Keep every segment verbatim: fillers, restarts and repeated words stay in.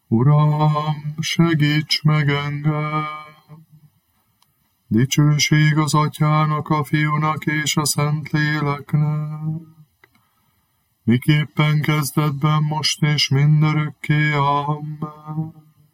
Uram, segíts meg engem! Dicsőség az Atyának, a Fiúnak és a Szentléleknek, miképpen kezdetben, most és mindörökké. Amen.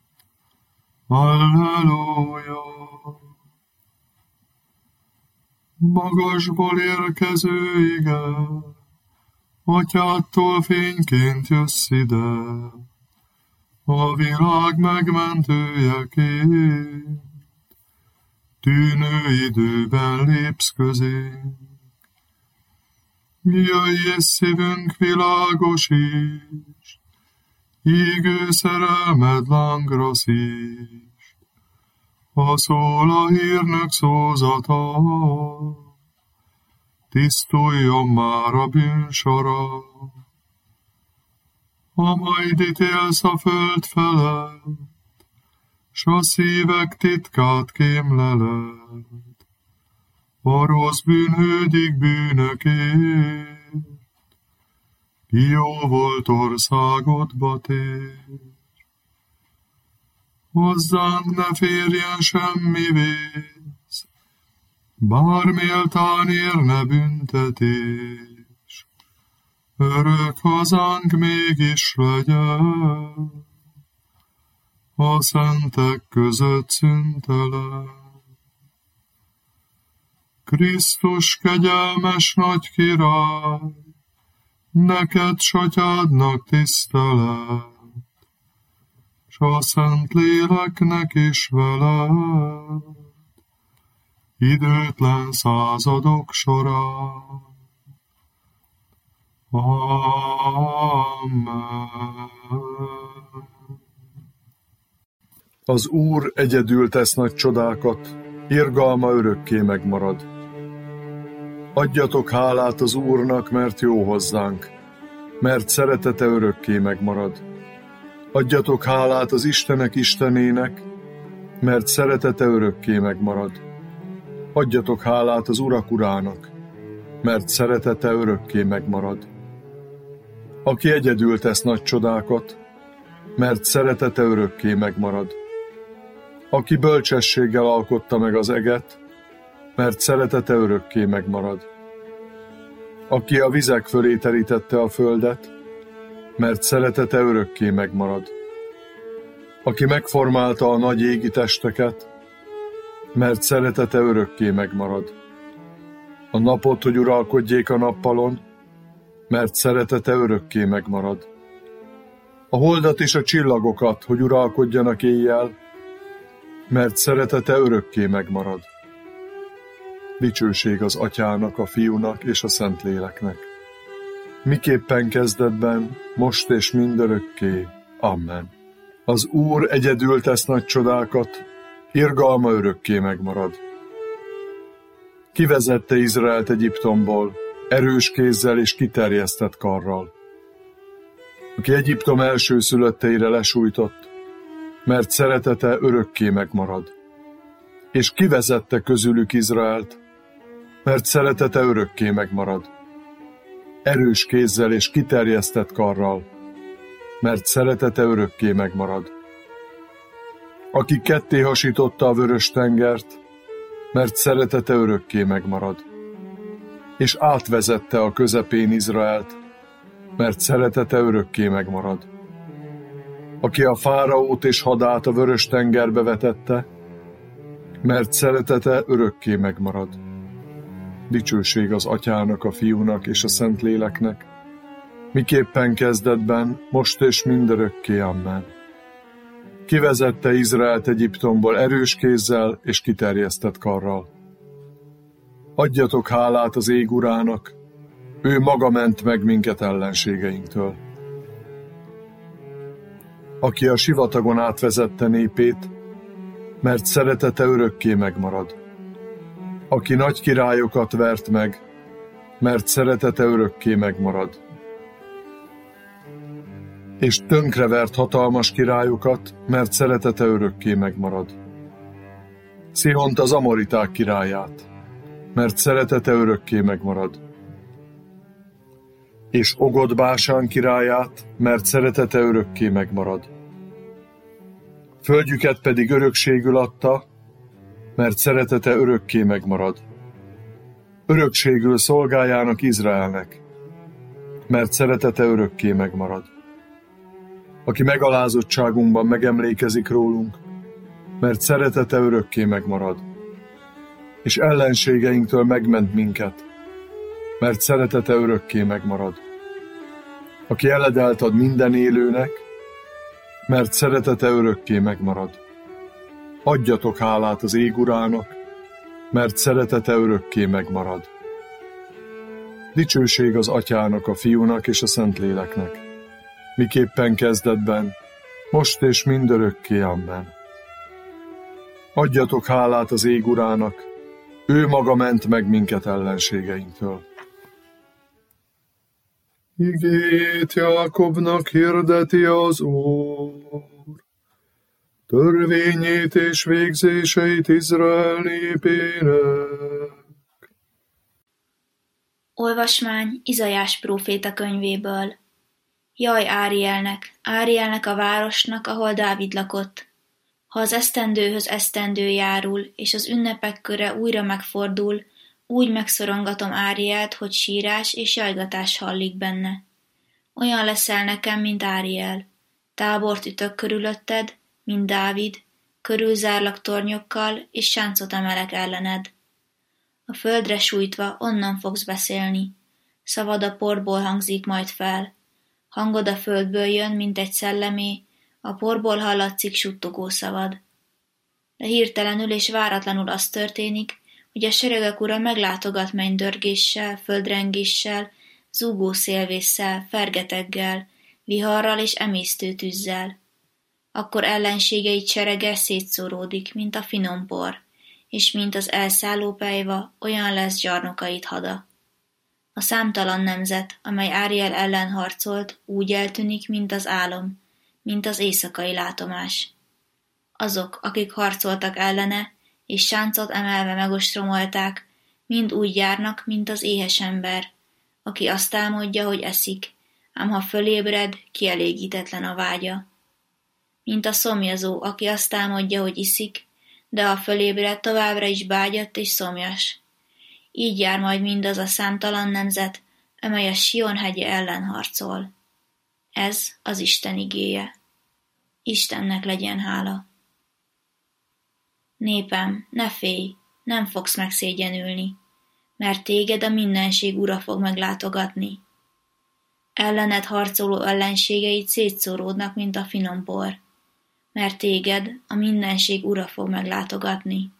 Halleluja! Magasból érkező ige, Atyádtól fényként jössz ide, a világ megmentőjeként, tűnő időben lépsz közénk. Jöjj és szívünk világosíts, égő szerelmed lángra szíts, ha szól a hírnök szózata, tisztuljon már a bűnsora. Ha majd ítélsz a föld felett, s a szívek titkát kémleled, a rossz bűnhődik bűnökért, ki jó volt országodba tér. Hozzánk ne férjen semmi vész, bár méltán érne büntetés, örök hazánk mégis legyen, a szentek között szüntelen. Krisztus kegyelmes nagy király, neked s Atyádnak tisztelet, s a Szentléleknek is veled, időtlen századok során. Amen. Az Úr egyedül tesz nagy csodákat, irgalma örökké megmarad. Adjatok hálát az Úrnak, mert jó hozzánk, mert szeretete örökké megmarad. Adjatok hálát az Istenek Istenének, mert szeretete örökké megmarad. Adjatok hálát az Urak Urának, mert szeretete örökké megmarad. Aki egyedül tesz nagy csodákat, mert szeretete örökké megmarad. Aki bölcsességgel alkotta meg az eget, mert szeretete örökké megmarad. Aki a vizek fölé terítette a földet, mert szeretete örökké megmarad. Aki megformálta a nagy égi testeket, mert szeretete örökké megmarad. A napot, hogy uralkodjék a nappalon, mert szeretete örökké megmarad. A holdat és a csillagokat, hogy uralkodjanak éjjel, mert szeretete örökké megmarad. Dicsőség az Atyának, a Fiúnak és a Szentléleknek, miképpen kezdetben, most és mindörökké. Amen. Az Úr egyedül tesz nagy csodákat, irgalma örökké megmarad. Kivezette Izraelt Egyiptomból, erős kézzel és kiterjesztett karral. Aki Egyiptom elsőszülötteire lesújtott, mert szeretete örökké megmarad. És kivezette közülük Izraelt, mert szeretete örökké megmarad. Erős kézzel és kiterjesztett karral, mert szeretete örökké megmarad. Aki ketté hasította a vörös tengert, mert szeretete örökké megmarad. És átvezette a közepén Izraelt, mert szeretete örökké megmarad. Aki a fáraót és hadát a vörös tengerbe vetette, mert szeretete örökké megmarad. Dicsőség az Atyának, a Fiúnak és a Szentléleknek, miképpen kezdetben, most és mindörökké. Amen. Kivezette Izraelt Egyiptomból erős kézzel és kiterjesztett karral. Adjatok hálát az ég Urának, ő maga ment meg minket ellenségeinktől. Aki a sivatagon átvezette népét, mert szeretete örökké megmarad. Aki nagy királyokat vert meg, mert szeretete örökké megmarad. És tönkrevert hatalmas királyokat, mert szeretete örökké megmarad. Szihont az amoriták királyát, mert szeretete örökké megmarad. És Ogod Básán királyát, mert szeretete örökké megmarad. Földjüket pedig örökségül adta, mert szeretete örökké megmarad. Örökségül szolgájának Izraelnek, mert szeretete örökké megmarad. Aki megalázottságunkban megemlékezik rólunk, mert szeretete örökké megmarad. És ellenségeinktől megment minket, mert szeretete örökké megmarad. Aki eledelt ad minden élőnek, mert szeretete örökké megmarad. Adjatok hálát az ég urának, mert szeretete örökké megmarad. Dicsőség az Atyának, a Fiúnak és a Szentléleknek, miképpen kezdetben, most és mindörökké, amen. Adjatok hálát az ég urának, ő maga ment meg minket ellenségeinktől. Igét Jákobnak hirdeti az Úr, törvényét és végzéseit Izrael népének. Olvasmány Izaiás próféta könyvéből. Jaj Árielnek, Árielnek a városnak, ahol Dávid lakott. Ha az esztendőhöz esztendő járul, és az ünnepek köre újra megfordul, úgy megszorongatom Árielt, hogy sírás és jajgatás hallik benne. Olyan leszel nekem, mint Áriel. Tábort ütök körülötted, mint Dávid, körülzárlak tornyokkal, és sáncot emelek ellened. A földre sújtva onnan fogsz beszélni. Szavad a porból hangzik majd fel. Hangod a földből jön, mint egy szellemé, a porból hallatszik suttogó szavad. De hirtelenül és váratlanul az történik, hogy a seregek ura meglátogat mennydörgéssel, földrengéssel, zúgó szélvésszel, fergeteggel, viharral és emésztő tűzzel. Akkor ellenségeit serege szétszóródik, mint a finom por, és mint az elszálló pelyva, olyan lesz zsarnokait hada. A számtalan nemzet, amely Áriel ellen harcolt, úgy eltűnik, mint az álom, mint az éjszakai látomás. Azok, akik harcoltak ellene, és sáncot emelve megostromolták, mind úgy járnak, mint az éhes ember, aki azt álmodja, hogy eszik, ám ha fölébred, kielégítetlen a vágya. Mint a szomjazó, aki azt álmodja, hogy iszik, de ha fölébred, továbbra is bágyadt és szomjas. Így jár majd mindaz a számtalan nemzet, amely a Sion hegye ellen harcol. Ez az Isten igéje. Istennek legyen hála. Népem, ne félj, nem fogsz megszégyenülni, mert téged a mindenség ura fog meglátogatni. Ellened harcoló ellenségeid szétszóródnak, mint a finom por, mert téged a mindenség ura fog meglátogatni.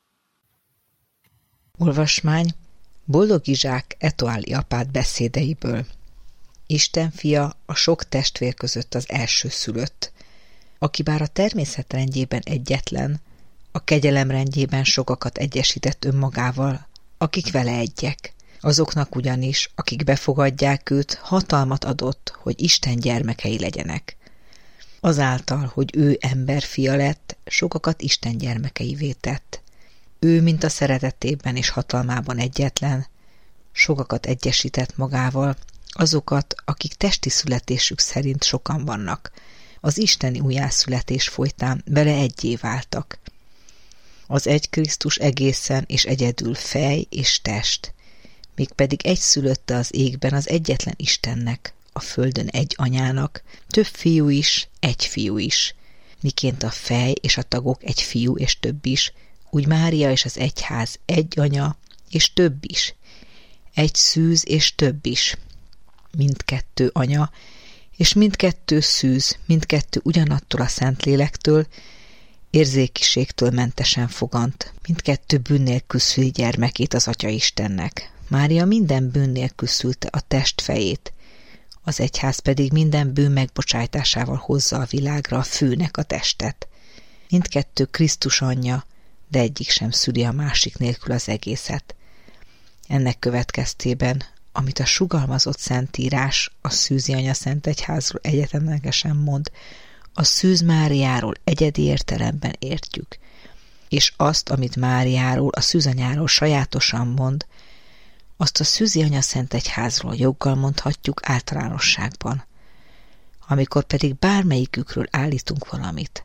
Olvasmány Boldog Izsák Etoáli apád beszédeiből. Isten fia a sok testvér között az első szülött, aki bár a természet rendjében egyetlen, a kegyelem rendjében sokakat egyesített önmagával, akik vele egyek. Azoknak ugyanis, akik befogadják őt, hatalmat adott, hogy Isten gyermekei legyenek. Azáltal, hogy ő emberfia lett, sokakat Isten gyermekeivé tett. Ő, mint a szeretetében és hatalmában egyetlen, sokakat egyesített magával, azokat, akik testi születésük szerint sokan vannak, az isteni újjászületés folytán vele egyé váltak. Az egy Krisztus egészen és egyedül fej és test, mégpedig egy szülötte az égben az egyetlen Istennek, a földön egy anyának, több fiú is, egy fiú is, miként a fej és a tagok egy fiú és több is, úgy Mária és az egyház egy anya és több is, egy szűz és több is, mindkettő anya, és mindkettő szűz, mindkettő ugyanattól a Szentlélektől, érzékiségtől mentesen fogant, mindkettő bűn nélkül szüli gyermekét az Atya Istennek. Mária minden bűn nélkül szülte a test fejét, az egyház pedig minden bűn megbocsájtásával hozza a világra a főnek a testet. Mindkettő Krisztus anyja, de egyik sem szüli a másik nélkül az egészet. Ennek következtében, amit a sugalmazott Szentírás a szűzi anya Szent Egyházról egyetemlegesen mond, a szűz Máriáról egyedi értelemben értjük, és azt, amit Máriáról, a szűzanyáról sajátosan mond, azt a szűzi anya Szent Egyházról joggal mondhatjuk általánosságban. Amikor pedig bármelyikükről állítunk valamit,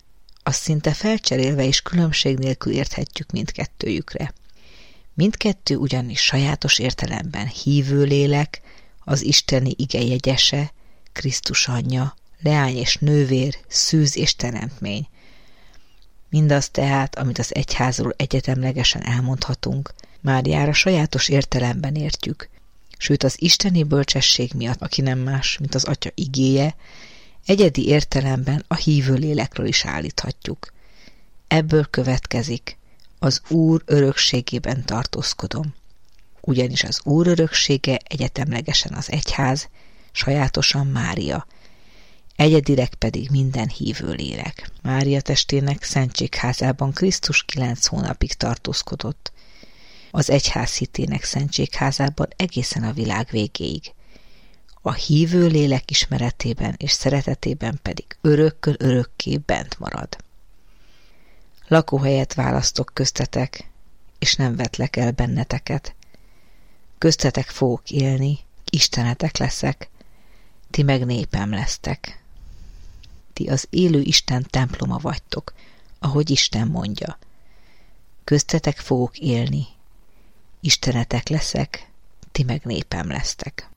azt szinte felcserélve és különbség nélkül érthetjük mindkettőjükre. Mindkettő ugyanis sajátos értelemben hívő lélek, az isteni ige jegyese, Krisztus anyja, leány és nővér, szűz és teremtmény. Mindaz tehát, amit az egyházról egyetemlegesen elmondhatunk, Máriára sajátos értelemben értjük, sőt az isteni bölcsesség miatt, aki nem más, mint az Atya igéje, egyedi értelemben a hívő lélekről is állíthatjuk. Ebből következik, az Úr örökségében tartózkodom. Ugyanis az Úr öröksége egyetemlegesen az egyház, sajátosan Mária, egyedileg pedig minden hívő lélek. Mária testének szentségházában Krisztus kilenc hónapig tartózkodott, az egyház hitének szentségházában egészen a világ végéig. A hívő lélek ismeretében és szeretetében pedig örökkön örökké bent marad. Lakóhelyet választok köztetek, és nem vetlek el benneteket. Köztetek fogok élni, Istenetek leszek, ti meg népem lesztek. Ti az élő Isten temploma vagytok, ahogy Isten mondja. Köztetek fogok élni, Istenetek leszek, ti meg népem lesztek.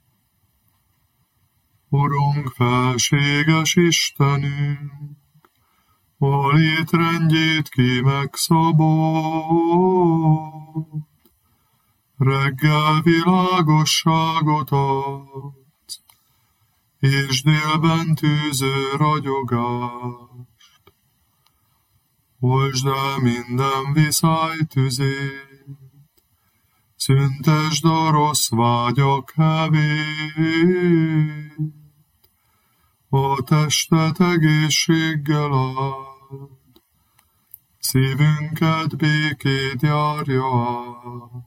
Urunk, felséges Istenünk, a létrendjét ki megszabad, reggel világosságot adsz, és délben tűző ragyogást. Oltsd el minden viszály tüzét, szüntesd a rossz vágyak hevét, a testet egészséggel áld, szívünket békét járja át.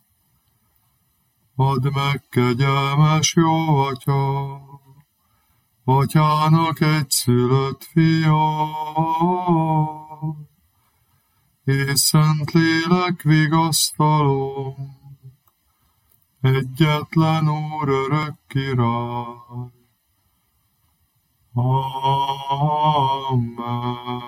Add meg, kegyelmes jó Atya, Atyának egyszülött fia, és Szentlélek vigasztalom, egyetlen Úr örök király. Amen.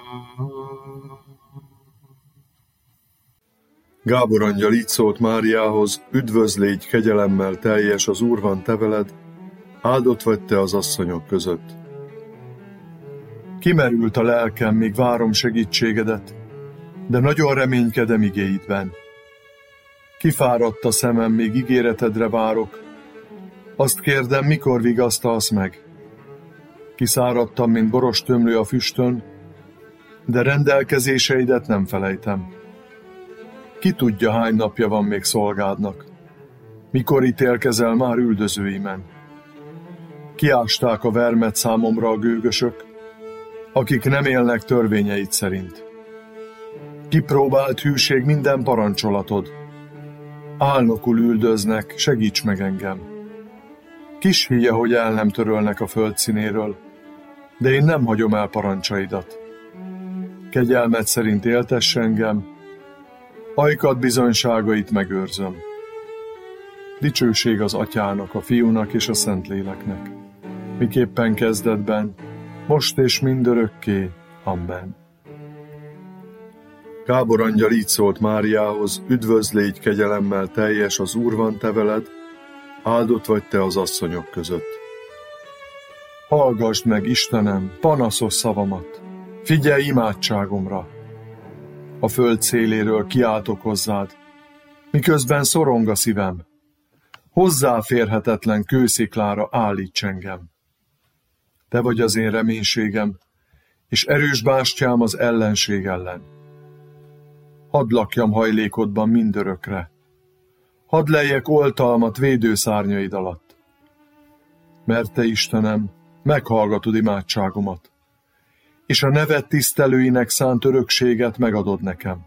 Gábor angyal így szólt Máriához: üdvözl, légy kegyelemmel teljes, az Úr van te veled, áldott vagy te az asszonyok között. Kimerült a lelkem, míg várom segítségedet, de nagyon reménykedem igéidben. Kifáradt a szemem, még ígéretedre várok, azt kérdem, mikor vigasztalsz meg. Kiszáradtam, mint boros tömlő a füstön, de rendelkezéseidet nem felejtem. Ki tudja, hány napja van még szolgádnak, mikor ítélkezel már üldözőimen. Kiásták a vermet számomra a gőgösök, akik nem élnek törvényeid szerint. Kipróbált hűség minden parancsolatod. Álnokul üldöznek, segíts meg engem. Kis hülye, hogy el nem törölnek a föld színéről, de én nem hagyom el parancsaidat. Kegyelmed szerint éltess engem, ajkad bizonyságait megőrzöm. Dicsőség az Atyának, a Fiúnak és a Szentléleknek, miképpen kezdetben, most és mindörökké. Amen. Gábor angyal így szólt Máriához: üdvözl, légy kegyelemmel teljes, az Úr van te veled, áldott vagy te az asszonyok között. Hallgasd meg, Istenem, panaszos szavamat, figyelj imádságomra. A föld széléről kiáltok hozzád, miközben szorong a szívem. Hozzáférhetetlen kősziklára állíts engem. Te vagy az én reménységem, és erős bástyám az ellenség ellen. Hadd lakjam hajlékodban mindörökre, hadd lejjek oltalmat védőszárnyaid alatt. Mert te, Istenem, meghallgatod imádságomat, és a neved tisztelőinek szánt örökséget megadod nekem.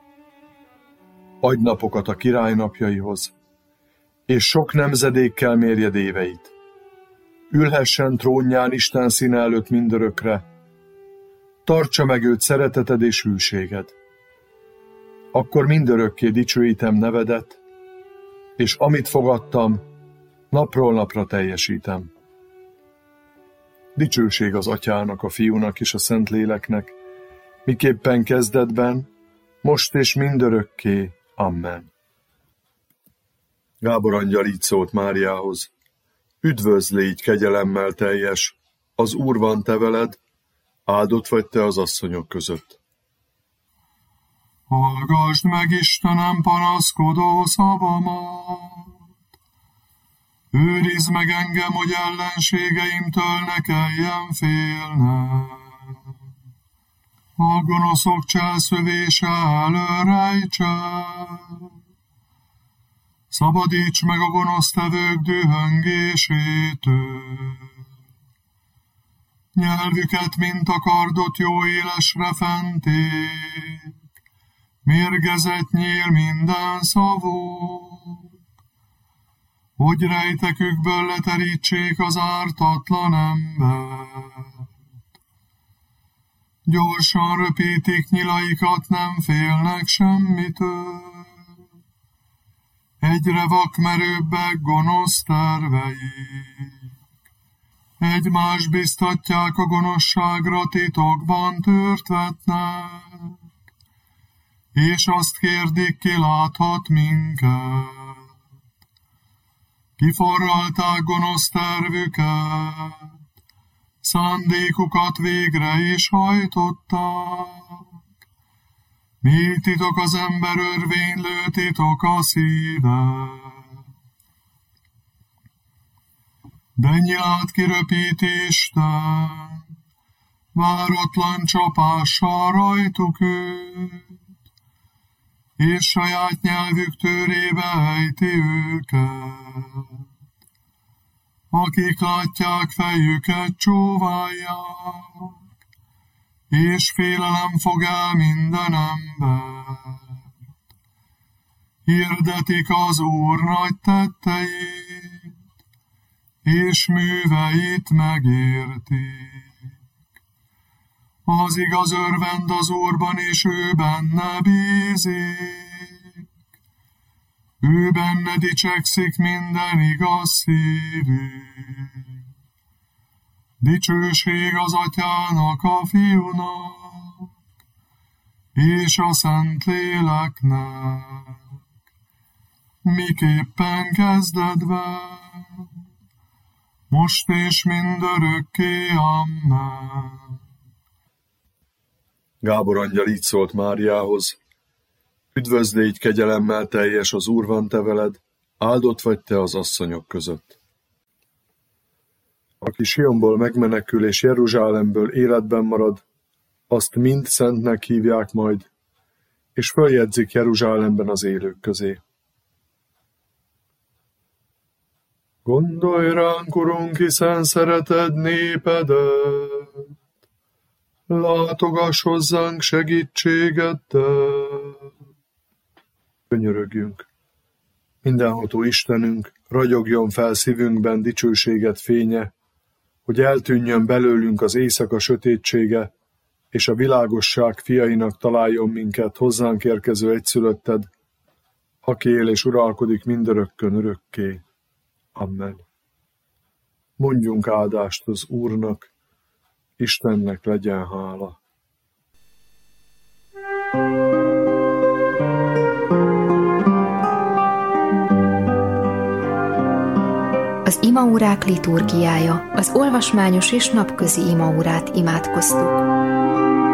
Adj napokat a király napjaihoz, és sok nemzedékkel mérjed éveit. Ülhessen trónján Isten színe előtt mindörökre, tartsa meg őt szereteted és hűséged. Akkor mindörökké dicsőítem nevedet, és amit fogadtam, napról napra teljesítem. Dicsőség az Atyának, a Fiúnak és a Szentléleknek, miképpen kezdetben, most és mindörökké. Amen. Gábor angyal így szólt Máriához: Üdvözl, légy kegyelemmel teljes, az Úr van te veled, áldott vagy te az asszonyok között. Hallgasd meg, Istenem, panaszkodó szavamat! Őrizd meg engem, hogy ellenségeimtől ne kelljen félnem. A gonoszok cselszövése elől rejtsen. Szabadíts meg a gonosztevők dühöngésétől. Nyelvüket, mint a kardot, jó élesre fenték. Mérgezett nyíl minden szavuk. Hogy rejtekükből leterítsék az ártatlan embert. Gyorsan röpítik nyilaikat, nem félnek semmitől. Egyre vakmerőbbek gonosz terveik. Egymást biztatják a gonoszságra, titokban tört vetnek, és azt kérdik, ki láthat minket. Kiforralták gonosz tervüket, szándékukat végre is hajtották. Mi titok az ember örvénylő, titok a szíve. De nyilát kiröpíti Isten, váratlan csapással rajtuk őt, és saját nyelvük tőrébe ejti őket. Akik látják, fejüket csóválják, és félelem fog el minden embert. Hirdetik az Úr nagy tetteit, és műveit megértik. Az igaz örvend az Úrban, és ő benne bízik. Ő benne dicsekszik minden igaz szívű. Dicsőség az Atyának, a Fiúnak, és a Szentléleknek, miképpen kezdetben, most és mindörökké. Amen. Gábor angyal így szólt Máriához: Üdvözl, légy kegyelemmel teljes, az Úr van te veled, áldott vagy te az asszonyok között. Aki Sionból megmenekül és Jeruzsálemből életben marad, azt mind szentnek hívják majd, és följegyzik Jeruzsálemben az élők közé. Gondolj ránk, Urunk, hiszen szereted népedet, látogass hozzánk segítségeddel. Könyörögjünk. Mindenható Istenünk, ragyogjon fel szívünkben dicsőséged fénye, hogy eltűnjön belőlünk az éjszaka sötétsége, és a világosság fiainak találjon minket hozzánk érkező egyszülötted, aki él és uralkodik mindörökkön örökké. Amen. Mondjunk áldást az Úrnak, Istennek legyen hála. Az imaórák liturgiája, az olvasmányos és napközi imaórát imádkoztuk.